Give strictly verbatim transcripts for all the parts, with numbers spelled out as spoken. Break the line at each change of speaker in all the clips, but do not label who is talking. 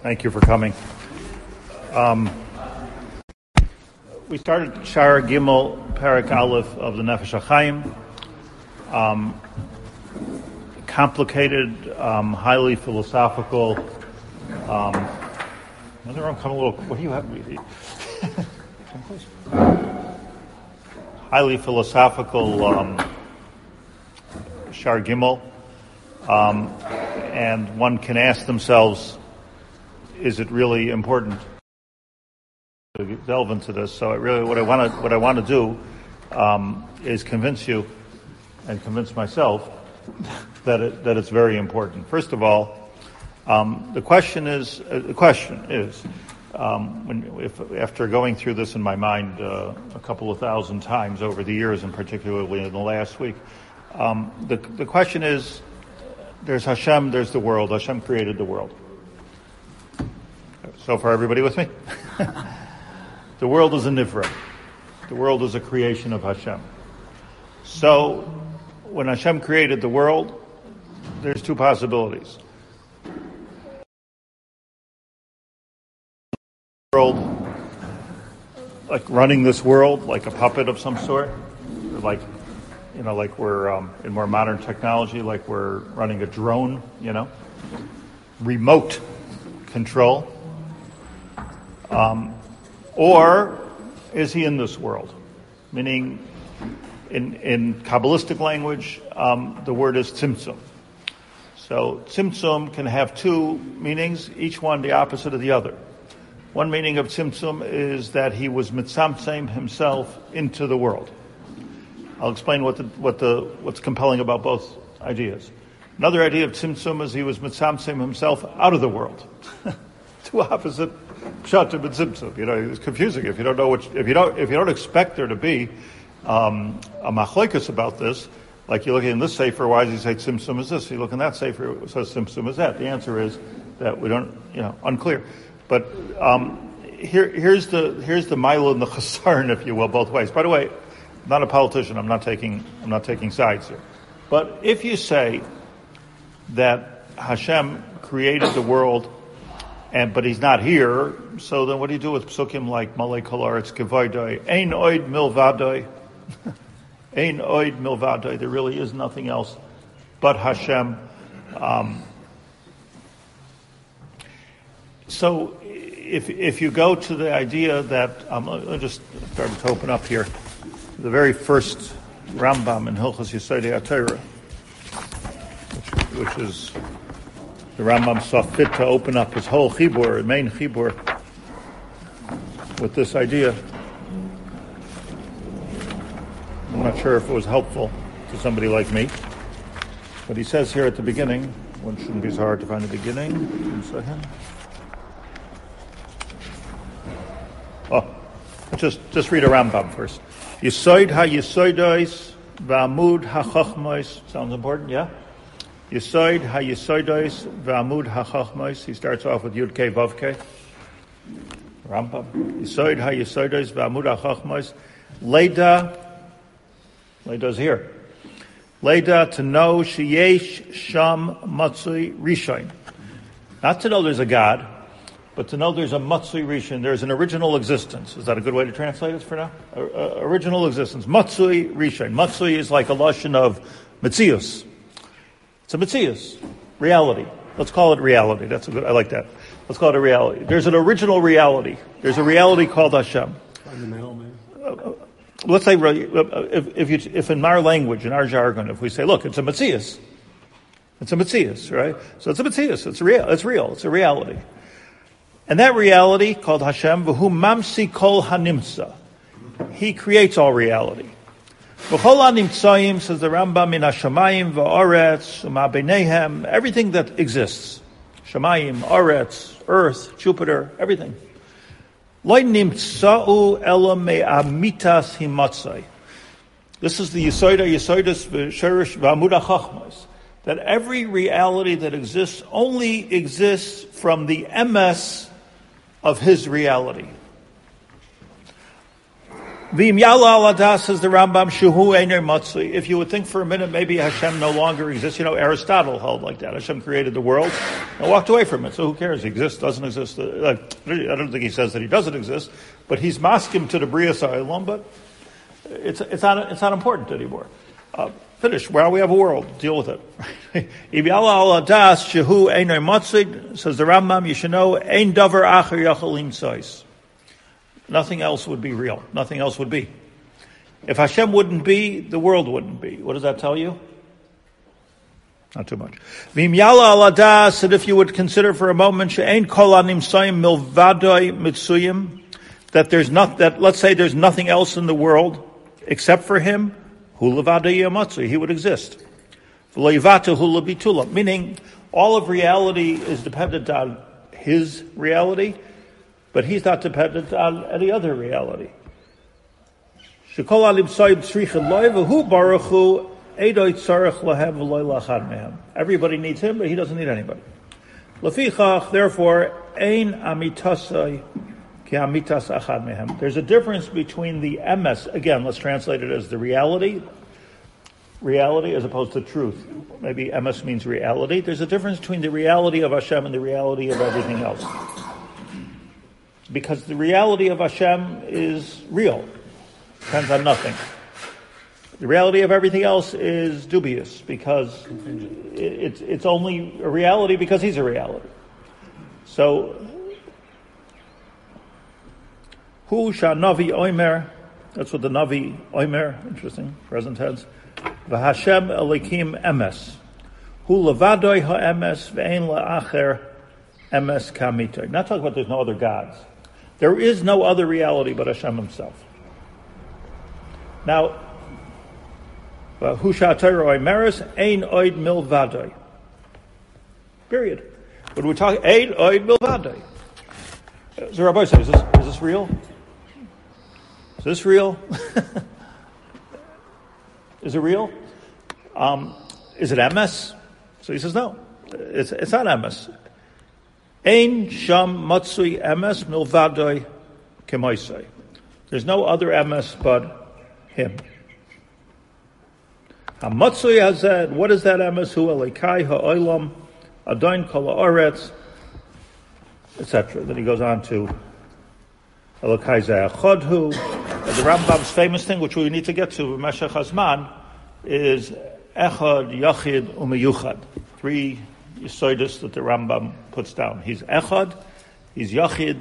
Thank you for coming. Um, we started Shar Gimel Parak Aleph of the Nefesh HaChaim. Um, complicated, um, highly philosophical. Um, I'm a little. What do you have? highly philosophical um, Shar Gimel, um, and one can ask themselves, is it really important to delve into this? So, I really, what I want to, what I want to do, um, is convince you, and convince myself that it, that it's very important. First of all, um, the question is, uh, the question is, um, when, if, after going through this in my mind uh, a couple of thousand times over the years, and particularly in the last week, um, the the question is, there's Hashem, there's the world. Hashem created the world. So far, everybody with me? The world is a nivra. The world is a creation of Hashem. So, when Hashem created the world, there's two possibilities. World, like running this world like a puppet of some sort, like, you know, like we're um, in more modern technology, like we're running a drone, you know, remote control. Um, or is he in this world? Meaning, in, in Kabbalistic language, um, the word is tzimtzum. So tzimtzum can have two meanings, each one the opposite of the other. One meaning of tzimtzum is that he was mitzamtzem himself into the world. I'll explain what the, what the, what's compelling about both ideas. Another idea of tzimtzum is he was mitzamtzem himself out of the world. Two opposite pshatim and tzimtzum. You know, it's confusing if you don't know which, if you don't, if you don't expect there to be um, a machlokes about this. Like you look in this sefer, why does he say tzimtzum is this? You look in that sefer, it says tzimtzum is that. The answer is that we don't, you know, unclear. But um, here, here's the here's the milo and the chasaron, if you will, both ways. By the way, I'm not a politician. I'm not taking I'm not taking sides here. But if you say that Hashem created the world, and but He's not here, so then what do you do with psukim like Malay Kolaretz Kevaydai, Ein Oid Milvadai, Ein Oid Milvadai? There really is nothing else but Hashem. Um, So, if if you go to the idea that, um, I'll just start to open up here, the very first Rambam in Hilchos Yesodei HaTorah, which, which is, the Rambam saw fit to open up his whole chibur, main chibur, with this idea. I'm not sure if it was helpful to somebody like me, but he says here at the beginning, one shouldn't be so hard to find the beginning, one second. Oh, just just read a Rambam first. Yisoid ha-yisoidois v'amud ha-chochmois. Sounds important, yeah? Yisoid ha-yisoidois v'amud ha-chochmois. He starts off with Yud Kei Vav Kei. Rambam. Yisoid ha-yisoidois v'amud ha-chochmois. Leda. Leda's here. Leda, to know sheyesh sham matzui rishon. Not to know there's a God, but to know there's a Matzui Rishon, there's an original existence. Is that a good way to translate it for now? Uh, uh, original existence. Matzui Rishon. Matzui is like a lashon of Metzius. It's a Metzius. Reality. Let's call it reality. That's a good, I like that. Let's call it a reality. There's an original reality. There's a reality called Hashem. Fundamental, man. Uh, uh, let's say, if, if, you, if in our language, in our jargon, if we say, look, it's a Metzius. It's a Metzius, right? So it's a Metzius. It's real. It's real. It's a reality. And that reality, called Hashem, v'hu mamsi kol hanimtza. He creates all reality. V'chol hanimtzayim, says the Rambam, min hashamayim v'aretz, u'ma b'neihem, everything that exists. Shamayim, aretz, earth, Jupiter, everything. Lo nimtza'u ela me'amitas himatzai. This is the Yisoida, Yisoidus v'sherish v'amud ha'chachmas. That every reality that exists only exists from the emes of His reality. V'im yala al adas, says the Rambam, shuhu einer matzli. If you would think for a minute, maybe Hashem no longer exists. You know, Aristotle held like that. Hashem created the world and walked away from it. So who cares? He exists, doesn't exist. I don't think he says that he doesn't exist, but he's maskim to the Brias HaOlam, but it's, it's not, it's not important anymore. Uh, finish. Well, we have a world. Deal with it. If yala al adas, shuhu einer matzli, says the Rambam, you should know, ein davar acher yachalin sois. Nothing else would be real. Nothing else would be. If Hashem wouldn't be, the world wouldn't be. What does that tell you? Not too much. V'im yala al adas, and if you would consider for a moment, she'ein kol hanimsayim milvadoi mitzuyim, that there's not, that let's say there's nothing else in the world except for him, hu levadoi yamatzu, he would exist. V'lo yivatu hu lebitula, meaning all of reality is dependent on his reality, but he's not dependent on any other reality. Everybody needs him, but he doesn't need anybody. Therefore, there's a difference between the emes, again, let's translate it as the reality, reality as opposed to truth. Maybe emes means reality. There's a difference between the reality of Hashem and the reality of everything else. Because the reality of Hashem is real, depends on nothing. The reality of everything else is dubious, because it, it's it's only a reality because he's a reality. So, Hu Shanavi Oimer, that's what the Navi Oimer, interesting, present tense. V'Hashem Elikim Emes. Hu Levadoi HaEmes Ve'ein La'acher Emes Kamitoy. Not talking about there's no other gods. There is no other reality but Hashem himself. Now, Hu Sha'atayro Oimeres Ein Oid Milvadoi. Period. When we talk Ein Oid Milvadoi. So Rabbi says, is this, is this real? Is this real? Is it real? Um, is it M S? So he says, no. It's, it's not M S. Ein sham matsui emes milvadoi kemoisei. There's no other emes but him. Hamatsui hazed. What is that emes? Hu elikai ha'olam adain kol ha'aretz, et cetera. Then he goes on to elikai ze'achadhu. The Rambam's famous thing, which we need to get to, Meshech Hazman, is echad, yachid, umeyuchad. Three Yisoidus that the Rambam puts down. He's Echad, he's Yachid,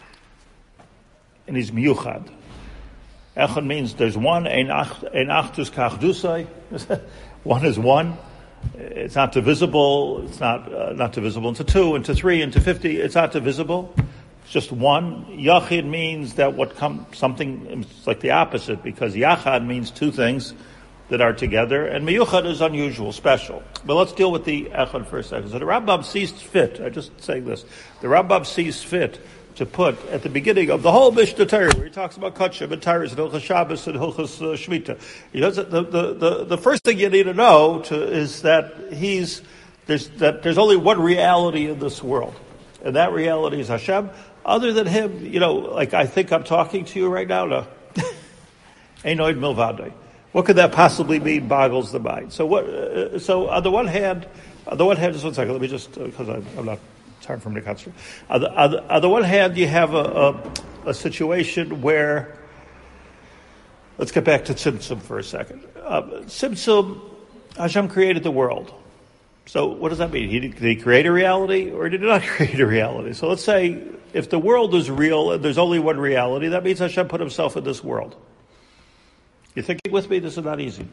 and he's Miyuchad. Echad means there's one, Ein Achtus Kachdusai. One is one. It's not divisible. It's not uh, not divisible into two, into three, into fifty. It's not divisible. It's just one. Yachid means that what comes, something, it's like the opposite, because Yachad means two things that are together, and Miyuchad is unusual, special. But let's deal with the Echad for a second. So the Rambam sees fit, I just say this, the Rambam sees fit to put at the beginning of the whole Mishnah Torah, where he talks about Kutshim and Tyrus and Hilchas Shabbos and Hilchas uh, Shemitah. He does it, the, the, the, the first thing you need to know to, is that he's, there's, that there's only one reality in this world, and that reality is Hashem. Other than him, you know, like I think I'm talking to you right now, no. Einoid Milvadei. What could that possibly mean? Boggles the mind. So what? Uh, so on the one hand, on the one hand, just one second. Let me just because uh, I'm not. It's hard for me to concentrate. On the, on the, on the one hand, you have a, a, a situation where. Let's get back to Tzimtzum for a second. Uh, Tzimtzum, Hashem created the world. So what does that mean? He, did he create a reality or did he not create a reality? So let's say if the world is real and there's only one reality, that means Hashem put himself in this world. You thinking with me? This is not easy.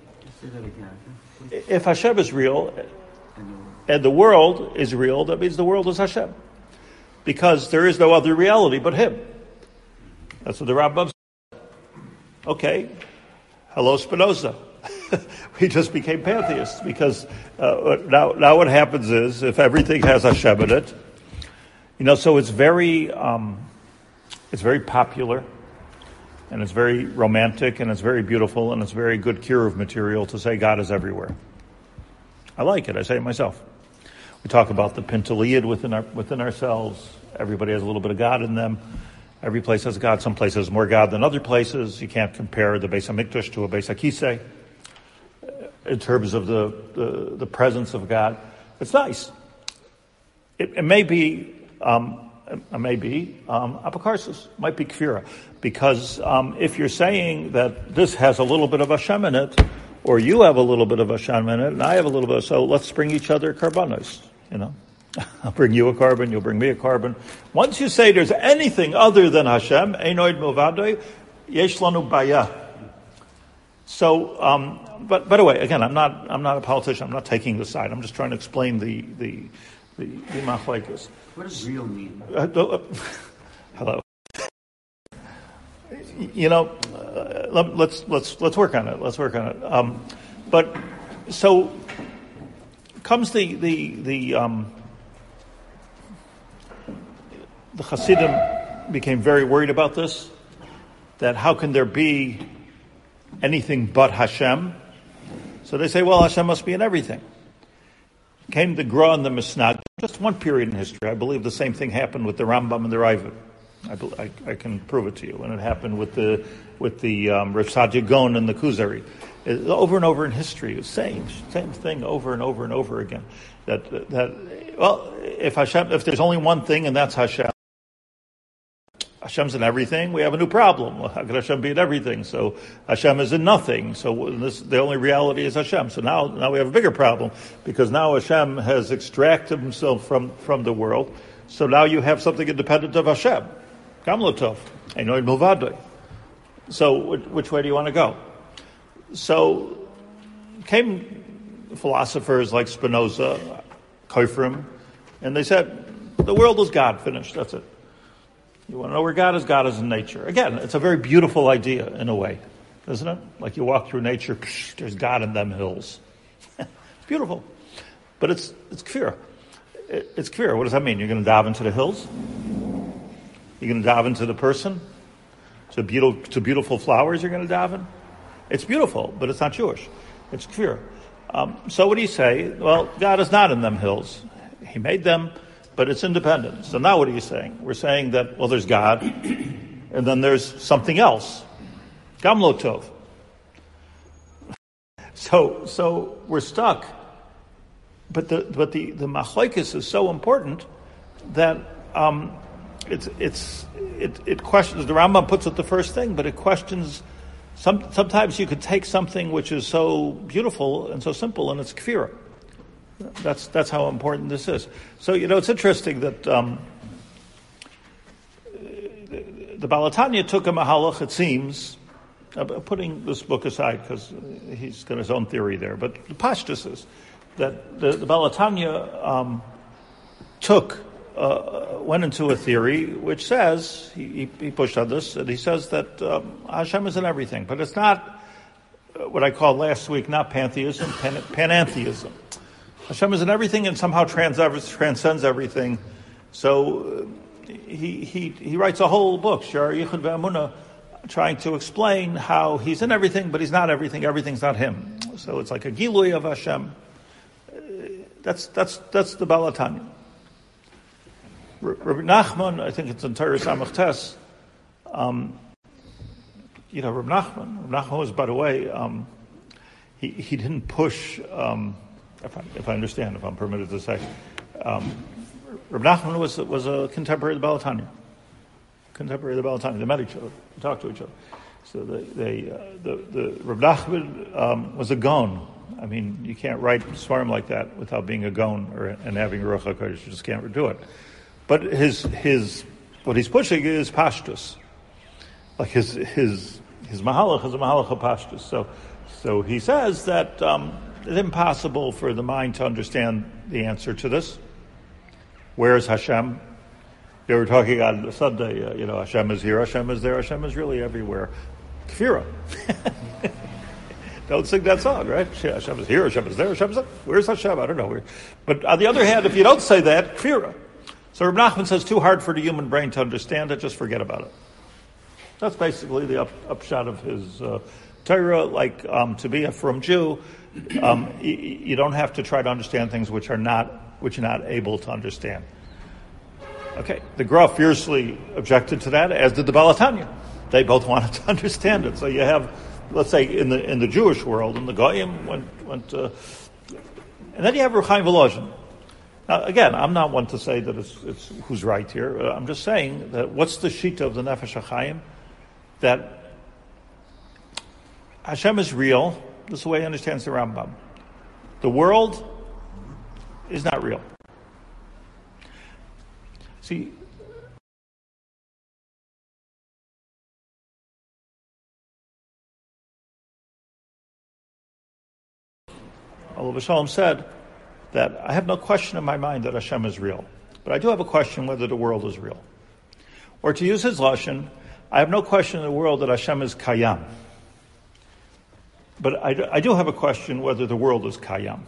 If Hashem is real and the world is real, that means the world is Hashem. Because there is no other reality but him. That's what the Rambam said. Okay. Hello, Spinoza. We just became pantheists because uh, now, now what happens is if everything has Hashem in it, you know, so it's very, um, it's very popular. And it's very romantic, and it's very beautiful, and it's very good curative material to say God is everywhere. I like it. I say it myself. We talk about the Pinteleid within our, within ourselves. Everybody has a little bit of God in them. Every place has God. Some places more God than other places. You can't compare the Beis HaMikdash to a Beis HaKisei in terms of the, the, the presence of God. It's nice. It, it may be, um, it may be um, apokarsis, might be kfira, because um, if you're saying that this has a little bit of Hashem in it, or you have a little bit of Hashem in it, and I have a little bit, so let's bring each other karbanos, you know. I'll bring you a carbon, you'll bring me a carbon. Once you say there's anything other than Hashem, Einoid Milvadoi, Yesh Lanu Baya. So, um, but by the way, again, I'm not, I'm not a politician. I'm not taking the side. I'm just trying to explain the the the, the machlekes.
What does real mean?
Uh, uh, hello. You know, uh, let, let's let's let's work on it. Let's work on it. Um, but so comes the the the. Um, The Hasidim became very worried about this, that how can there be anything but Hashem? So they say, well, Hashem must be in everything. Came the Gra and the Misnag, just one period in history. I believe the same thing happened with the Rambam and the Raavad. I, I, I can prove it to you. And it happened with the with the um, Rav Saadia Gaon and the Kuzari. It, over and over in history, the same same thing over and over and over again. That that well, if Hashem, if there's only one thing and that's Hashem, Hashem's in everything, we have a new problem. Well, how could Hashem be in everything? So Hashem is in nothing. So this, the only reality is Hashem. So now, now we have a bigger problem, because now Hashem has extracted himself from, from the world. So now you have something independent of Hashem. Gamlotov. Einoid Milvadoi. So which, which way do you want to go? So came philosophers like Spinoza, Koifrim, and they said, the world is God, finished, that's it. You want to know where God is? God is in nature. Again, it's a very beautiful idea in a way, isn't it? Like you walk through nature, psh, there's God in them hills. It's beautiful. But it's it's kfir. It, it's kfir. What does that mean? You're going to dive into the hills? You're going to dive into the person? To beautiful, to beautiful flowers you're going to dive in? It's beautiful, but it's not Jewish. It's kfir. Um, so what do you say? Well, God is not in them hills. He made them, but it's independent. So now what are you saying? We're saying that, well, there's God, and then there's something else. Gamlo Tov. So, so we're stuck. But the but the, the machlokes is so important that um, it's it's it, it questions. The Rambam puts it the first thing, but it questions. Some, sometimes you could take something which is so beautiful and so simple, and it's kfira. That's that's how important this is. So, you know, it's interesting that um, the, the Baal HaTanya took a mahalach, it seems, uh, putting this book aside because he's got his own theory there, but the pashtus is that the, the Baal HaTanya um, took, uh, went into a theory which says, he, he pushed on this, and he says that um, Hashem is in everything, but it's not what I called last week, not pantheism, pan, panentheism. Hashem is in everything and somehow trans- transcends everything. So uh, he, he he writes a whole book, Shar Yichud Ve'amunah, trying to explain how he's in everything, but he's not everything. Everything's not him. So it's like a gilui of Hashem. Uh, that's that's that's the Baal HaTanya. Rabbi Nachman, I think it's in Torah Samach Tes. Um, you know, Rabbi Nachman. Rabbi Nachman was, by the way, um, he he didn't push. Um, If I, if I understand, if I'm permitted to say, um, Reb Nachman was was a contemporary of the Baal HaTanya. Contemporary of the Baal HaTanya. They met each other, they talked to each other. So they, they uh, the the Reb Nachman um, was a Gaon. I mean, you can't write Svarim like that without being a Gaon or and having a Ruach HaKodesh. You just can't do it. But his his what he's pushing is pashtus. Like his his his mahalach is a mahalach of pashtus. So so he says that. Um, It's impossible for the mind to understand the answer to this. Where is Hashem? They were talking on Sunday, uh, you know, Hashem is here, Hashem is there, Hashem is really everywhere. Kfira. Don't sing that song, right? Hashem is here, Hashem is there, Hashem is there. Where's Hashem? I don't know. Where. But on the other hand, if you don't say that, kfira. So Reb Nachman says, too hard for the human brain to understand it, just forget about it. That's basically the up, upshot of his uh, Torah, like um, to be a from Jew, um, you, you don't have to try to understand things which are not which you're not able to understand. Okay, the Gra fiercely objected to that, as did the Baal HaTanya. They both wanted to understand it. So you have, let's say, in the in the Jewish world, in the Goyim, went, went uh, and then you have Reb Chaim Volozhin. Now, again, I'm not one to say that it's, it's who's right here. Uh, I'm just saying that what's the shita of the Nefesh HaChaim? That Hashem is real. This is the way he understands the Rambam. The world is not real. See, Olav Shalom said that I have no question in my mind that Hashem is real, but I do have a question whether the world is real. Or to use his lashon, I have no question in the world that Hashem is Kayam. But I do, I do have a question whether the world is Kayam.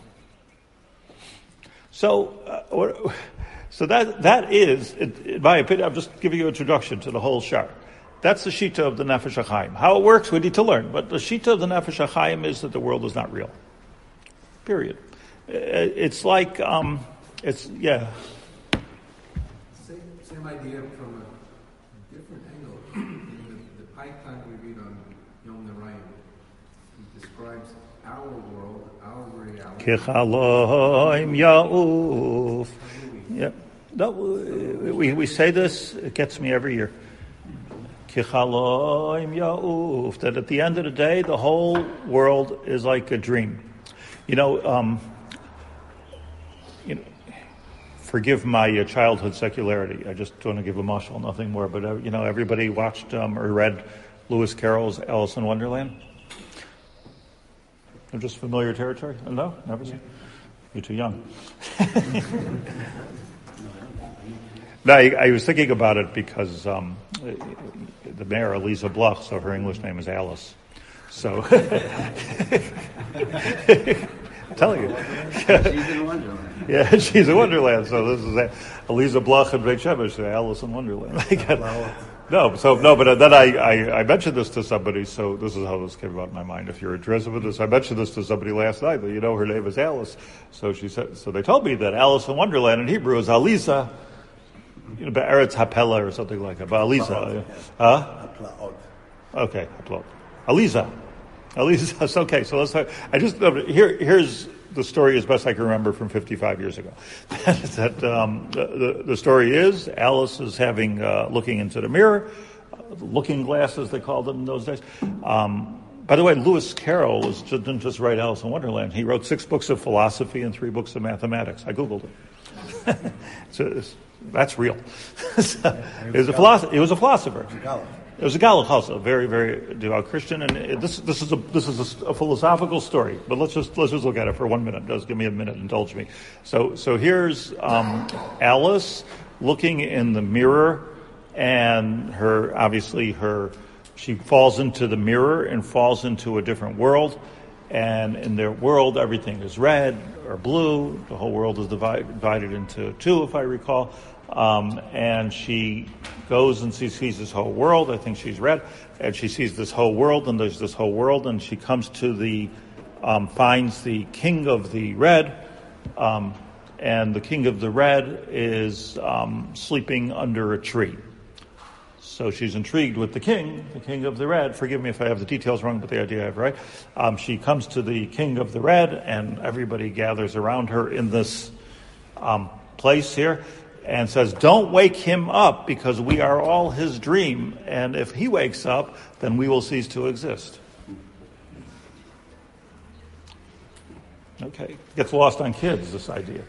So, uh, so that that is, in my opinion, I'm just giving you an introduction to the whole shar. That's the shita of the Nefesh HaChaim. How it works, we need to learn. But the shita of the Nefesh HaChaim is that the world is not real. Period. It's like, um, it's, yeah.
Same, same idea from a different angle. In the, the Python we read on Yom Narayim, he describes our world, our reality.
Kichaloim Ya'uf. Yeah. No, we, we say this, it gets me every year. Kichaloim Ya'uf. That at the end of the day, the whole world is like a dream. You know, um, you know, forgive my uh, childhood secularity. I just want to give a mashal, nothing more. But, uh, you know, everybody watched um, or read Lewis Carroll's Alice in Wonderland? They're just familiar territory? No? Never seen? You're too young. No, I, I was thinking about it because um, the mayor, Eliza Bloch, so her English name is Alice. So, I'm telling you.
She's in Wonderland.
Yeah, she's in Wonderland. So this is a, Eliza Bloch and Beit Shemesh, Alice in Wonderland. no, so no, but then I, I, I mentioned this to somebody. So this is how this came about in my mind. If you're interested with this, I mentioned this to somebody last night. That you know her name is Alice. So she said. So they told me that Alice in Wonderland in Hebrew is Aliza, you know, Be'eretz Hapela or something like that. But Aliza, huh? Okay, Haplot. Aliza. Aliza, that's okay. So let's talk. I just, here, here's the story as best I can remember from fifty-five years ago. that um, the, the, the story is Alice is having, uh, looking into the mirror, uh, looking glasses, they called them in those days. Um, by the way, Lewis Carroll was, didn't just write Alice in Wonderland. He wrote six books of philosophy and three books of mathematics. I Googled it. so it's, that's real. so, he was a philosopher. He was a philosopher. It was a Galach also, a very, very devout Christian, and it, this this is a this is a, a philosophical story. But let's just let's just look at it for one minute. Just give me a minute, indulge me. So so here's um, Alice looking in the mirror, and her obviously her she falls into the mirror and falls into a different world, and in their world everything is red or blue. The whole world is divided, divided into two, if I recall. Um, and she goes and she sees this whole world. I think she's red, and she sees this whole world, and there's this whole world, and she comes to the, um, finds the king of the red, um, and the king of the red is um, sleeping under a tree. So she's intrigued with the king, the king of the red. Forgive me if I have the details wrong, but the idea I have right. Um, she comes to the king of the red, and everybody gathers around her in this um, place here. And says, don't wake him up because we are all his dream. And if he wakes up, then we will cease to exist. Okay. Gets lost on kids, this idea.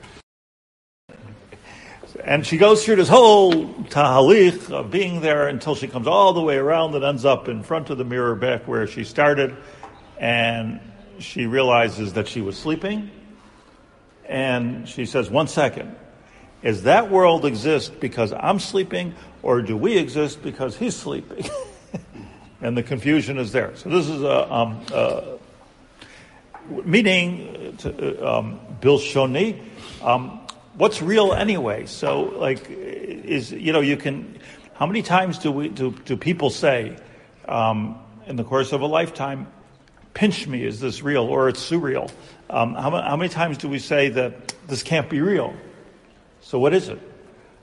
And she goes through this whole tahalich of being there until she comes all the way around and ends up in front of the mirror back where she started. And she realizes that she was sleeping. And she says, one second. Is that world exist because I'm sleeping, or do we exist because he's sleeping? And the confusion is there. So this is a um, uh, meaning to, um, Bilshoni. Um, what's real anyway? So, like, is you know, you can. How many times do we do, do people say um, in the course of a lifetime, "Pinch me, is this real?" or "It's surreal"? Um, how, how many times do we say that this can't be real? So what is it?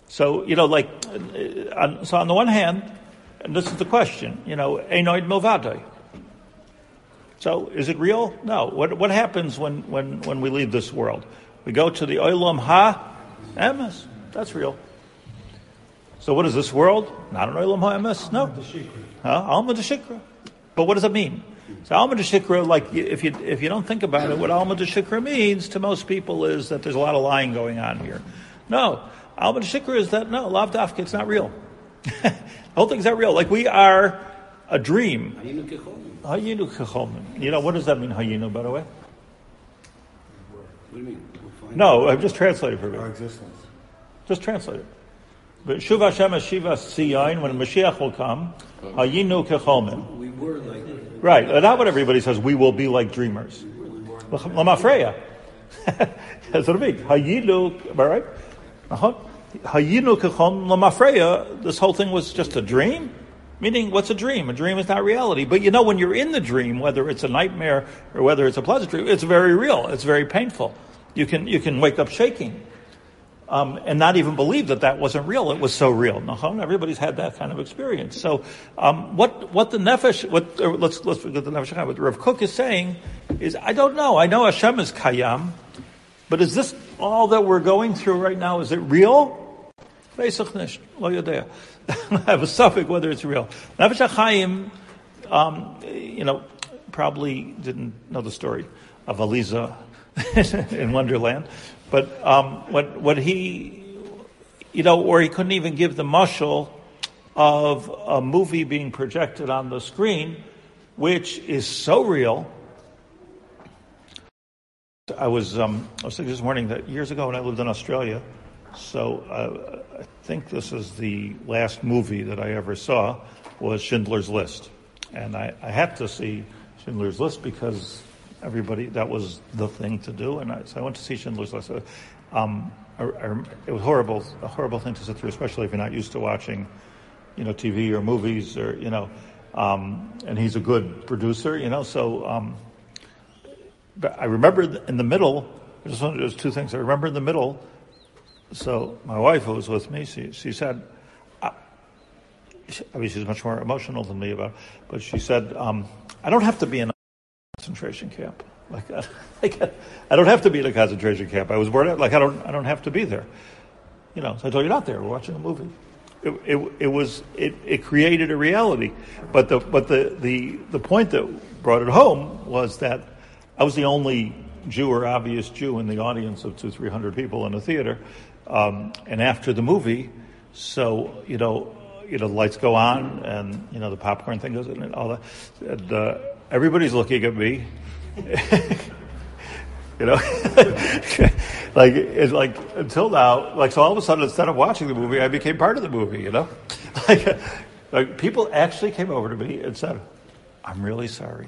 So, you know, like, uh, on, so on the one hand, and this is the question, you know, Einoid Milvadoi. So, is it real? No. What what happens when, when, when we leave this world? We go to the Olam Ha-Emes. That's real. So what is this world? Not an Olam Ha-Emes? No. Huh? Alma D'Shikra. But what does it mean? So Alma D'Shikra, like, if you if you don't think about it, what Alma D'Shikra means to most people is that there's a lot of lying going on here. No. Alma D'Shikra is that, no, Lav Dafka, it's not real. The whole thing's not real. Like, we are a dream. Hayinu Kecholmin. You know, what does that mean, Hayinu, by the way?
What do you mean? We'll
No, I've just translated for you.
Our existence.
Just translate it. But Shuv Hashem Shiva Siyain, when Mashiach will come, Hayinu Kecholmin.
We were like...
Right, not what everybody says, we will be like dreamers. Lamafreya. That's what it means. Hayinu, am I right? Uh-huh. Hayinu Kecholmin Lamafreya, this whole thing was just a dream? Meaning, what's a dream? A dream is not reality. But you know, when you're in the dream, whether it's a nightmare or whether it's a pleasant dream, it's very real. It's very painful. You can you can wake up shaking um, and not even believe that that wasn't real. It was so real. Nachon, everybody's had that kind of experience. So, um, what what the nefesh? What uh, let's let's forget the nefesh. What Rav Kook is saying is, I don't know. I know Hashem is Kayam, but is this all that we're going through right now? Is it real? I have a suffix whether it's real. Nefesh HaChaim, um, you know, probably didn't know the story of Aliza in Wonderland, but um, what what he, you know, or he couldn't even give the mashal of a movie being projected on the screen, which is so real. I was um, I was thinking this morning that years ago when I lived in Australia. So uh, I think this is the last movie that I ever saw was Schindler's List. And I, I had to see Schindler's List because everybody, that was the thing to do. And I, so I went to see Schindler's List. Um, I, I, it was horrible, a horrible thing to sit through, especially if you're not used to watching, you know, T V or movies or, you know, um, and he's a good producer, you know, so um, but I remember in the middle, there's, there's two things. I remember in the middle, so my wife, who was with me, she she said, uh, she, I mean, she's much more emotional than me about it, but she said, um, I don't have to be in a concentration camp. Like, uh, like, I don't have to be in a concentration camp. I was born out, like, I don't I don't have to be there. You know, so I told you, not there, we're watching a movie. It, it, it was, it, it created a reality. But the, but the, the, the point that brought it home was that I was the only Jew or obvious Jew in the audience of two, three hundred people in a theater. Um, and after the movie, so, you know, you know, the lights go on and, you know, the popcorn thing goes in and all that. And, uh, everybody's looking at me. You know, like, it's like, until now, like, so all of a sudden, instead of watching the movie, I became part of the movie, you know? Like, like people actually came over to me and said, I'm really sorry.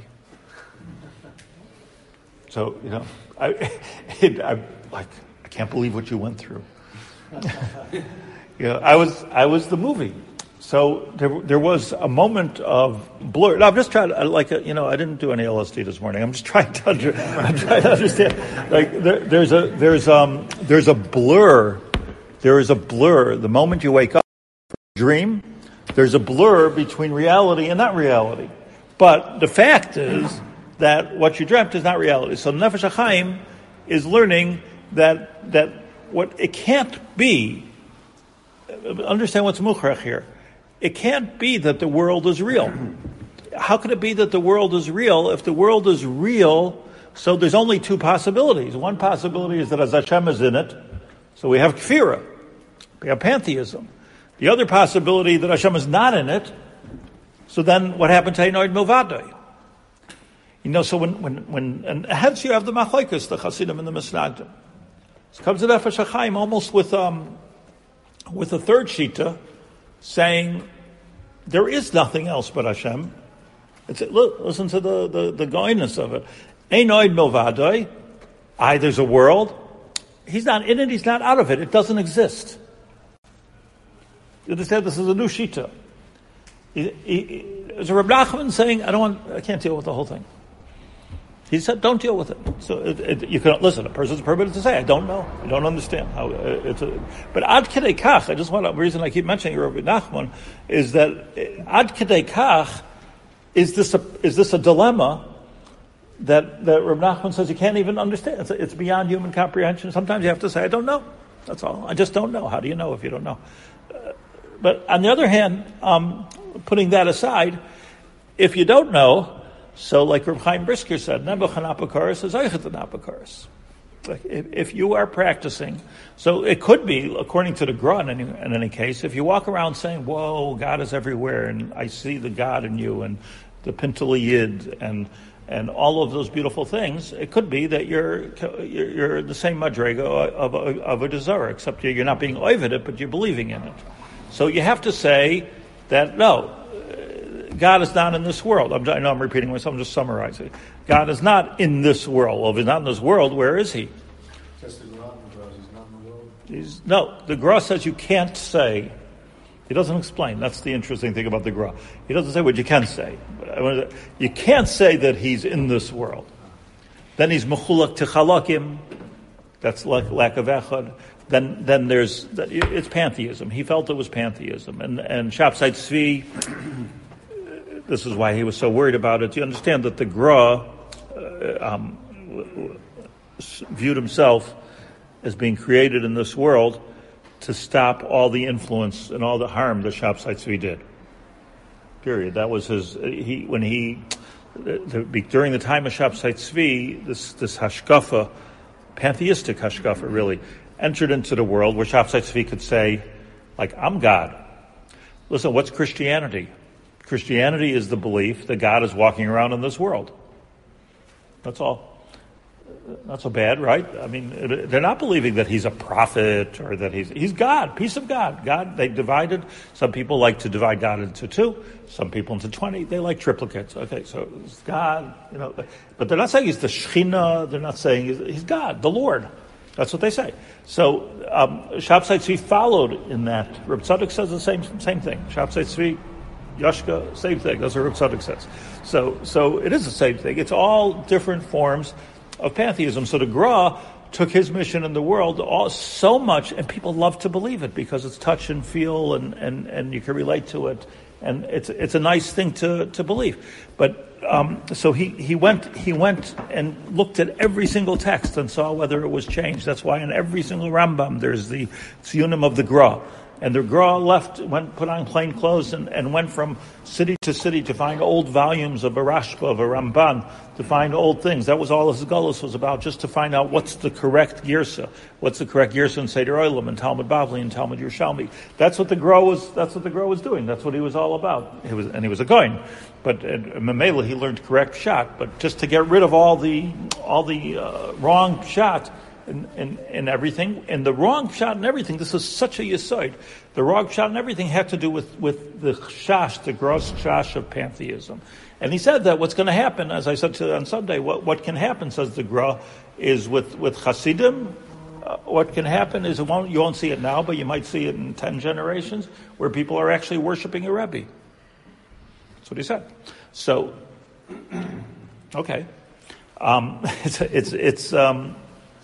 So, you know, I, it, I'm like, I can't believe what you went through. You know, I was, I was the movie. So there, there was a moment of blur. No, I'm just trying to, like, you know, I didn't do any L S D this morning. I'm just trying to, under, I'm trying to understand. Like, there, there's a, there's um, there's a blur. There is a blur. The moment you wake up from a dream, there's a blur between reality and not reality. But the fact is that what you dreamt is not reality. So Nefesh HaChaim is learning that that what it can't be. Understand what's mukhrach here. It can't be that the world is real. How could it be that the world is real? If the world is real, so there's only two possibilities. One possibility is that as Hashem is in it, so we have kfira, we have pantheism. The other possibility that Hashem is not in it, so then what happens to Einoid Milvadoi? You know, so when, when, when, and hence you have the machlokes, the Hasidim and the Misnagdim. So it comes to Nefesh HaChaim almost with, um, with a third shita, saying there is nothing else but Hashem. It's, look, listen to the, the, the goyness of it. Einoid Milvadoi. I, there's a world. He's not in it, he's not out of it. It doesn't exist. You understand? This is a new shita. There's a Reb Nachman saying, I don't want, I can't deal with the whole thing. He said, don't deal with it. So it, it, you can listen. A person's permitted to say, I don't know. I don't understand how uh, it's. A, but ad kedei kach. I just want the reason I keep mentioning Rabbi Nachman is that ad kedei kach is this a, is this a dilemma that that Rabbi Nachman says you can't even understand. It's, it's beyond human comprehension. Sometimes you have to say, I don't know. That's all. I just don't know. How do you know if you don't know? Uh, but on the other hand, um, putting that aside, if you don't know. So, like Reb Chaim Brisker said, Nebuchadnezzar Apakaris is Eichet Apakaris. Like if, if you are practicing, so it could be, according to the Gra in any, in any case, if you walk around saying, whoa, God is everywhere, and I see the God in you, and the Pintele Yid, and and all of those beautiful things, it could be that you're you're, you're the same Madrega of, of, of a Dezara, except you're not being oivid it, but you're believing in it. So you have to say that, no, God is not in this world. I'm, I know I'm repeating myself, I'm just summarizing. God is not in this world. Well, if he's not in this world, where is he?
Just the Gra, he's not in the world.
He's, no, the Gra says you can't say. He doesn't explain. That's the interesting thing about the Gra. He doesn't say what you can say. You can't say that he's in this world. Then he's mechulak techalakim. That's like lack of echad. Then, then there's it's pantheism. He felt it was pantheism, and and Shapsai Tzvi. This is why he was so worried about it. You understand that the Gra uh, um, viewed himself as being created in this world to stop all the influence and all the harm that Shapsai Tzvi did. Period. That was his. He when he the, the, during the time of Shapsai Tzvi, this this hashkafa, pantheistic hashkafa, really entered into the world where Shapsai Tzvi could say, like, I'm God. Listen, what's Christianity? Christianity is the belief that God is walking around in this world. That's all. Not so bad, right? I mean, they're not believing that he's a prophet or that he's he's God, peace of God. God, they divided. Some people like to divide God into two. Some people into twenty. They like triplicates. Okay, so it's God, you know. But they're not saying he's the Shekhinah. They're not saying he's, he's God, the Lord. That's what they say. So um, Shapsai Tzvi followed in that. Reb Tzadok says the same same thing. Shapsai Tzvi, Yashka, same thing. That's what Reb Tzadok says. So, so it is the same thing. It's all different forms of pantheism. So the Gra took his mission in the world all, so much, and people love to believe it because it's touch and feel, and, and, and you can relate to it, and it's it's a nice thing to, to believe. But um, so he, he went he went and looked at every single text and saw whether it was changed. That's why in every single Rambam there's the Tziyunim of the Gra. And the Gra left, went, put on plain clothes, and, and went from city to city to find old volumes of a Rashba, of a Ramban, to find old things. That was all his Gullus was about, just to find out what's the correct Girsa, what's the correct Girsa in Seder Olam, and Talmud Bavli, and Talmud Yerushalmi. That's what the Gra was. That's what the Gra was doing. That's what he was all about. He was, and he was a Goin, but in Mamela he learned correct shot. But just to get rid of all the all the uh, wrong shot. And, and, and everything, and the wrong shot and everything, this is such a yesod. The wrong shot and everything had to do with, with the chash, the gross chash of pantheism. And he said that what's going to happen, as I said to on Sunday, what, what can happen, says the Gra, is with, with Hasidim, uh, what can happen is it won't, you won't see it now, but you might see it in ten generations, where people are actually worshiping a Rebbe. That's what he said. So, okay. Um, it's, it's, it's, um,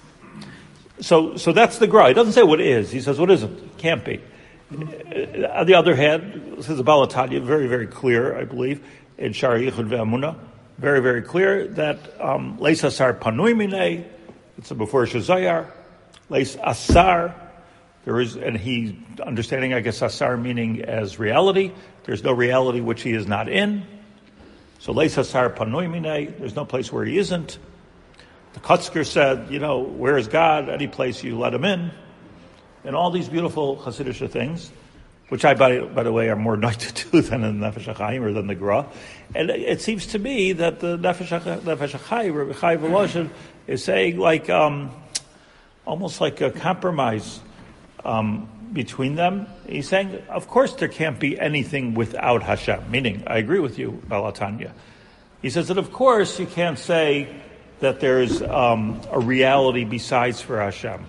So, so that's the Gra. He doesn't say what is. He says what isn't. It can't be. On the other hand, this is the Balatanya, very, very clear, I believe, in Shari Yichud Ve'amunah, very, very clear that um, Leis Asar Panui Minei, it's a before Shazayar, Leis Asar, there is, and he, understanding, I guess, Asar meaning as reality, there's no reality which he is not in. So Leis Asar Panui Minei, there's no place where he isn't. The Kutzker said, you know, where is God? Any place you let him in. And all these beautiful Hasidic things, which I, by, by the way, are more nice to do than in Nefesh HaChaim or than the Gra. And it seems to me that the Nefesh HaChaim, Rabbi Chaim Volozhin, is saying like, um, almost like a compromise um, between them. He's saying, of course there can't be anything without Hashem. Meaning, I agree with you, Balatanya. He says that of course you can't say that there's um, a reality besides for Hashem.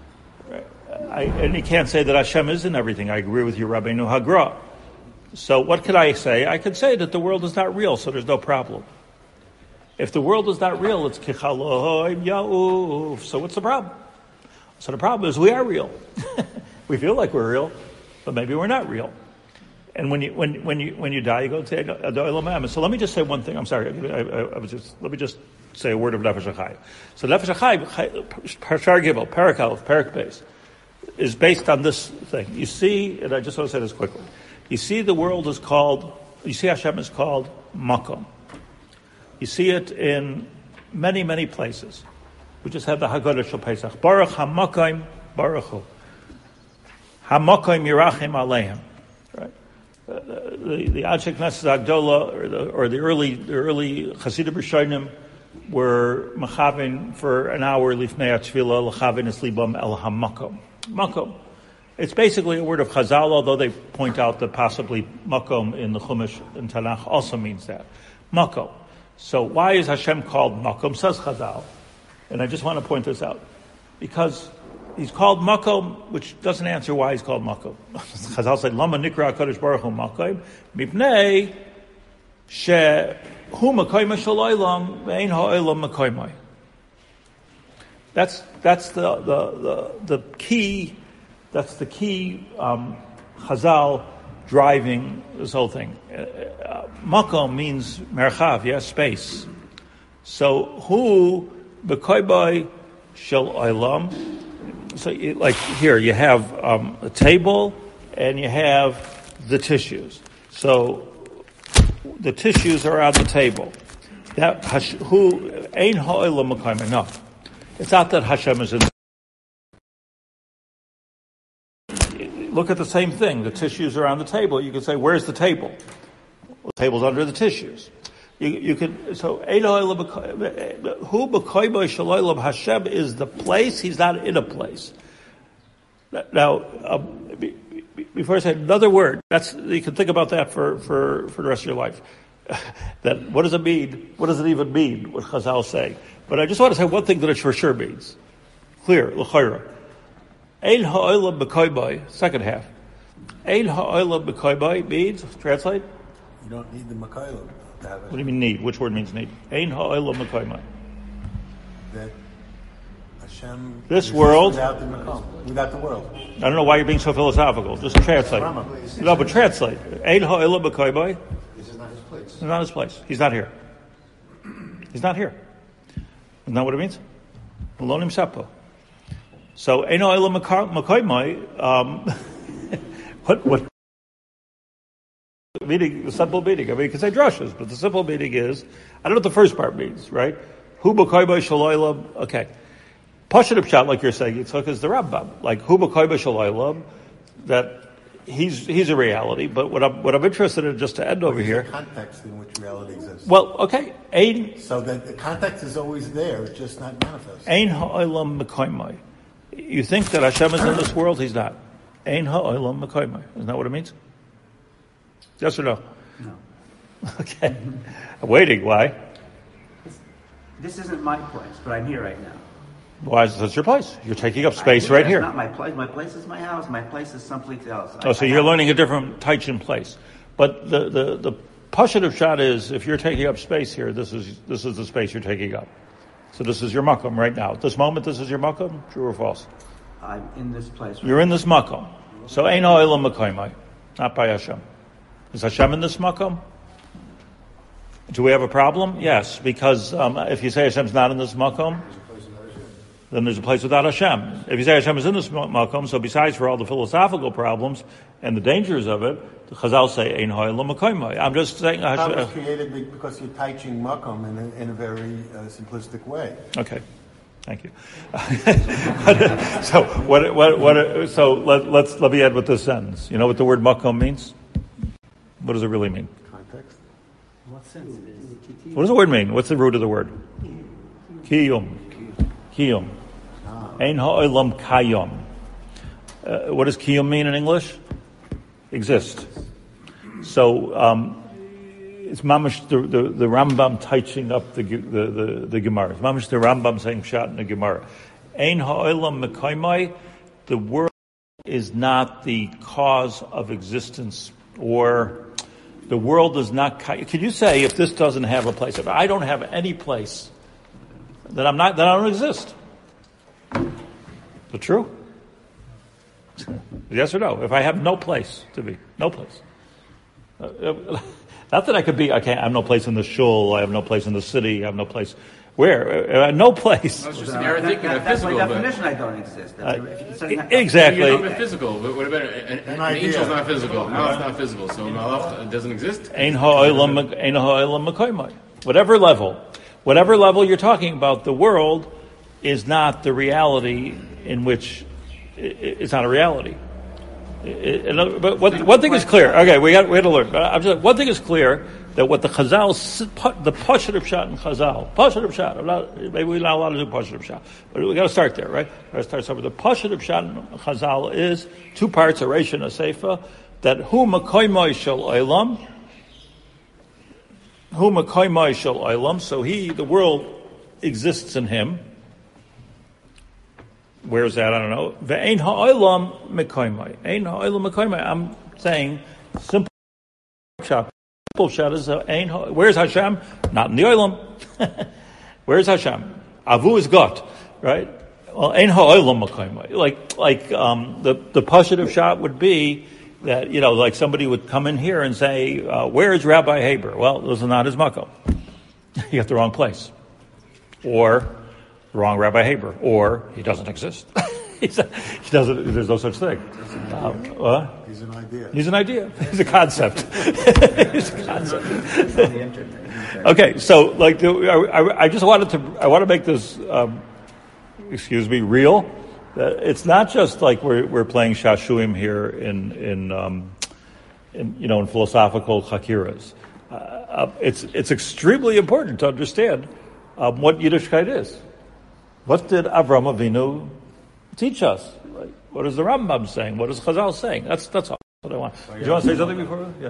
I, and you can't say that Hashem isn't everything. I agree with you, Rabbeinu Hagra. So what could I say? I could say that the world is not real, so there's no problem. If the world is not real, it's kichaloim yauf. So what's the problem? So the problem is we are real. We feel like we're real, but maybe we're not real. And when you when when you when you die, you go to Adolam Am. So let me just say one thing. I'm sorry. I, I, I was just let me just say a word of Nefesh HaChaim. So Nefesh HaChaim, Parshar Gimel, Perek Aleph, Perek Beis, is based on this thing. You see, and I just want to say this quickly. You see, the world is called. You see, Hashem is called Makom. You see it in many many places. We just had the Haggadah Shel Pesach. Baruch HaMakom Baruch Hu. HaMakom Yirachim Aleim. Right. Uh, the the Anshe Knesset Agdola or the or the early the early Hasidim Rishonim were machavin for an hour lifnei atfila lachavin es libam el hamakom. Makom. It's basically a word of Chazal, although they point out that possibly makom in the Chumash and Tanakh also means that makom. So why is Hashem called makom? Says Chazal, and I just want to point this out because he's called makom, which doesn't answer why he's called makom. Chazal said, "Lama nikra Hakadosh Baruch Hu makom mipnei she hu makom shel olam ve'ein ha'olam makom." That's that's the the the, the key. That's the key. Um, Chazal driving this whole thing. Uh, uh, makom means merchav, yes, space. So hu b'koybay shel olam. So, you, like here, you have um, a table and you have the tissues. So, the tissues are on the table. That who ein ha'olam makayim. No, it's not that Hashem is in. Look at the same thing. The tissues are on the table. You can say, "Where's the table?" Well, the table's under the tissues. You, you can so ein ha'olam who b'koybay shel olam. Hashem is the place. He's not in a place. Now, um, before I say another word, that's you can think about that for, for, for the rest of your life. That what does it mean? What does it even mean? What Chazal say? But I just want to say one thing that it for sure means. Clear, l'chayra. Ein ha'olam b'koybay. Second half. Ein ha'olam b'koybay means translate.
You don't need the makayim to have it.
What do you mean need? Which word means need? Ein ha'olam b'koybay.
That Hashem
this world
without the makom, without the world.
I don't know why you're being so philosophical. Just translate. No, but translate. Ein ha'olam b'koybay.
This is not his place.
It's not his place. He's not here. He's not here. Isn't that what it means? Alonim sapo. So, Ein ha'olam b'koybay, um, what, what, meaning, the simple meaning, I mean, you can say drushes, but the simple meaning is, I don't know what the first part means, right? Hu b'koybay shel olam, okay. Pashat pshat, like you're saying, it's like is the Rambam, like hu b'koybay shel olam, that he's he's a reality. But what I'm what I'm interested in, just to end over here,
the context in which reality exists.
Well, okay, ein.
So that the context is always there; it's just not manifest.
Ein ha'olam b'koybay. You think that Hashem is in this world? He's not. Ein ha'olam b'koybay. Isn't that what it means? Yes or no?
No.
Okay. I'm waiting. Why?
This isn't my place, but I'm here right now.
Why is this your place? You're taking up space
I,
right
it's
here.
It's not my place. My place is my house. My place is someplace else.
Oh,
I,
so
I
you're
have,
learning a different Taichin place. But the, the, the Pashat of Shad is, if you're taking up space here, this is this is the space you're taking up. So this is your makom right now. At this moment, this is your makom? True or false?
I'm in this place. Right
you're in this makom. So ein ha'olam b'koybay, not by Hashem. Is Hashem in this makom? Do we have a problem? Yes, because um, if you say Hashem's not in this makom, then there's a place without Hashem. If you say Hashem is in this makom, so besides for all the philosophical problems and the dangers of it, the Chazal say ein ha'olam b'koybay. I'm just saying.
Makom
Hashem,
was created because you're teaching makom in a, in a very uh, simplistic way.
Okay. Thank you. so what? What? What? So let, let's let me end with this sentence. You know what the word makom means? What does it really mean?
Context.
What sense is it?
What does the word mean? What's the root of the word? Kiyum. Kiyum. Ein ha'olam kayom. Uh, what does kiyum mean in English? Exist. So um, it's mamish the, the, the Rambam teaching up the the the, the Gemara. It's mamish the Rambam saying pshat in the Gemara. Ein ha'olam mekaymai. The world is not the cause of existence, or The world does not. Can you say if this doesn't have a place? If I don't have any place, then I'm not. Then I don't exist. Is it true? Yes or no? If I have no place to be, no place. Uh, not that I could be. I can't. I have no place in the shul. I have no place in the city. I have no place. Where? Uh, no place.
I was just
Uh,
uh, thinking
that,
of
that's
physical,
by
but
definition I don't exist. That's
Uh,
if you say that-
exactly.
you're talking about physical. But what about an, an, an
idea.
angel's not physical? No, it's not physical. So malach doesn't exist.
Ein ha'olam ein ha'olam makoymai. Whatever level, whatever level you're talking about, the world is not the reality in which it's not a reality. It- it- but what, one thing is clear. Okay, we got we had to learn. But I'm just, one thing is clear that what the Chazal, the Pashat of Pshat in Chazal, Pashat of Pshat. I'm not, maybe we're not allowed to do Pashat of Pshat, but we got to start there, right? We got to start somewhere. The Pashat of Pshat in Chazal is two parts, a Reish and a Seifa. That hu makoymai shel olam, hu makoymai shel olam. So he, the world, exists in him. Where's that? I don't know. Ve'ein ha'olam mekoymai. Ein ha'olam mekoymai. I'm saying simple shot. Simple shot is a ein. ha- Where's Hashem? Not in the olam. Where's Hashem? Avu is God, right? Well, ein ha'olam mekoymai. Like, like um, the the pashat of shot would be that, you know, like somebody would come in here and say, uh, "Where is Rabbi Haber?" Well, this is not his makom. You got the wrong place, or wrong Rabbi Haber, or he doesn't exist. He's a, he doesn't. There's no such thing. Um, what?
He's an idea.
He's an idea. He's a concept. He's a concept.
on the internet.
Okay, so like the, I, I just wanted to. I want to make this. Um, excuse me, real. Uh, it's not just like we're we're playing shashuim here in in, um, in you know in philosophical chakiras. Uh, uh, it's it's extremely important to understand um, what Yiddishkeit is. What did Avram Avinu teach us? Like, what is the Rambam saying? What is Chazal saying? That's that's all what I want. Do you want to say something before? Yeah.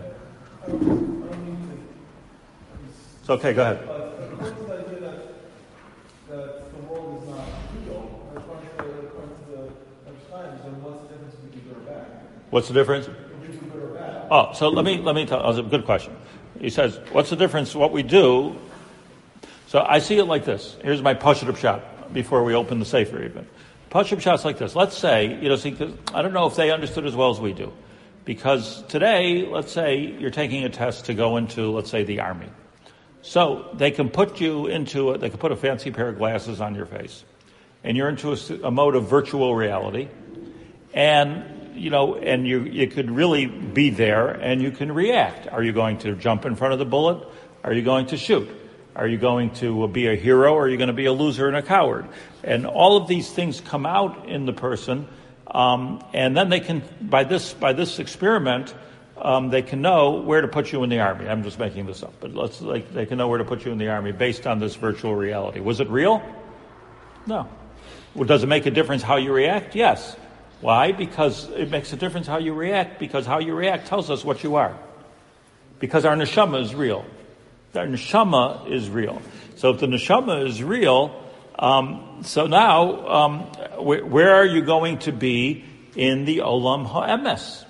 It's okay. Go ahead.
According to the idea that, that the world is not real, according to, according to the Einstein, then what's the difference between good or bad?
What's the difference?
Between good or bad?
Oh, so let me let me tell. Oh, it's a good question. He says, "What's the difference? What we do?" So I see it like this. Here's my pashat pshat before we open the sefer. Even pashat pshat's like this. Let's say, you know, see, 'cause I don't know if they understood as well as we do, because today, let's say you're taking a test to go into, let's say, the army. So they can put you into it. They can put a fancy pair of glasses on your face, and you're into a, a mode of virtual reality, and you know, and you you could really be there, and you can react. Are you going to jump in front of the bullet? Are you going to shoot? Are you going to be a hero, or are you going to be a loser and a coward? And all of these things come out in the person, um, and then they can, by this by this experiment, um, they can know where to put you in the army. I'm just making this up, but let's like they can know where to put you in the army based on this virtual reality. Was it real? No. Well, does it make a difference how you react? Yes. Why? Because it makes a difference how you react, because how you react tells us what you are. Because our neshama is real. Our neshama is real. So if the neshama is real, um, so now, um, where, where are you going to be in the olam ha'emes?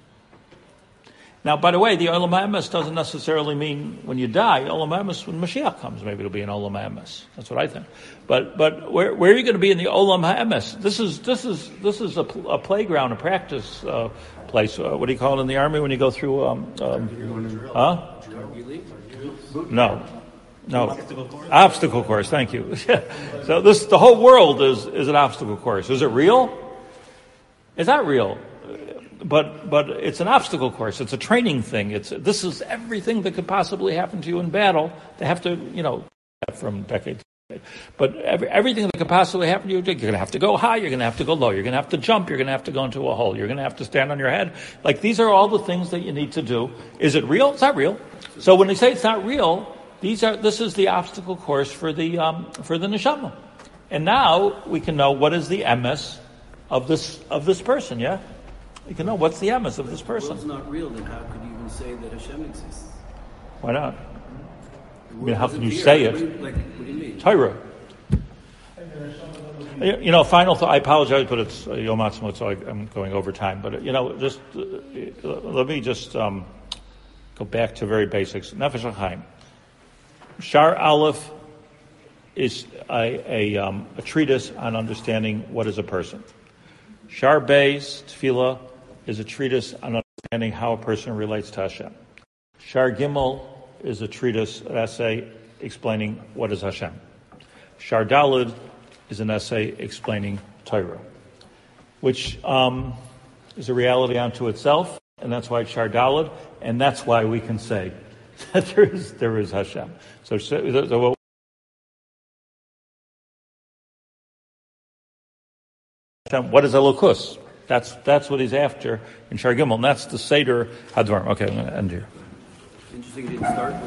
Now, by the way, the olam ha'emes doesn't necessarily mean when you die. Olam ha'emes, when Mashiach comes, maybe it'll be an olam ha'emes. That's what I think. But but where where are you going to be in the olam ha'emes? This is this is this is a, a playground, a practice uh, place. Uh, what do you call it in the army when you go through? Um, um, huh? No, no.
Obstacle course?
Obstacle course. Thank you. So this the whole world is is an obstacle course. Is it real? It's not real. But but it's an obstacle course. It's a training thing. It's this is everything that could possibly happen to you in battle. They have to, you know, from decade to decade. But every, everything that could possibly happen to you, you're going to have to go high. You're going to have to go low. You're going to have to jump. You're going to have to go into a hole. You're going to have to stand on your head. Like these are all the things that you need to do. Is it real? It's not real. So when they say it's not real, these are this is the obstacle course for the um, for the neshama. And now we can know what is the emes of this of this person. Yeah. You can know what's the emes of this
If
person.
the world's not real, then how could you even say that Hashem exists?
Why not?
The
I mean,
world
how
doesn't
can you
appear.
say
What do
it?
you- Like, what do you mean?
Torah. You you know, final thought. I apologize, but it's uh, Yom Ha'atzmaut, so I, I'm going over time. But uh, you know, just uh, let me just um, Go back to very basics. Nefesh HaChaim. Shar Aleph is a, a, um, a treatise on understanding what is a person. Shar Beis, Tefillah, is a treatise on understanding how a person relates to Hashem. Shar Gimel is a treatise, an essay, explaining what is Hashem. Shar Daled is an essay explaining Torah, which um, is a reality unto itself, and that's why it's Shar Daled, and that's why we can say that there is there is Hashem. So, so, so what is Elokus? That's that's what he's after in Shar Gimel, and that's the Seder Hadvarim. Okay, I'm going to end here.
Interesting, you didn't start with